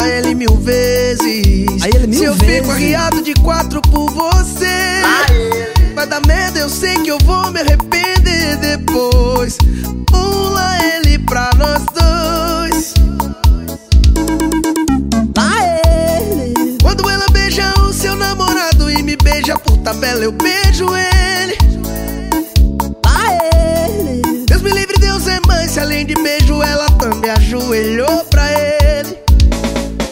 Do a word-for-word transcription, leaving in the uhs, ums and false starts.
pula ele mil vezes. Aí ele mil Se eu vezes. fico arriado de quatro por você, vai dar merda, eu sei que eu vou me arrepender depois. Pula ele pra nós dois. Lá ele. Quando ela beija o seu namorado e me beija por tabela, eu beijo ele. Lá ele. Deus me livre, Deus é mãe, se além de beijo ela também ajoelhou.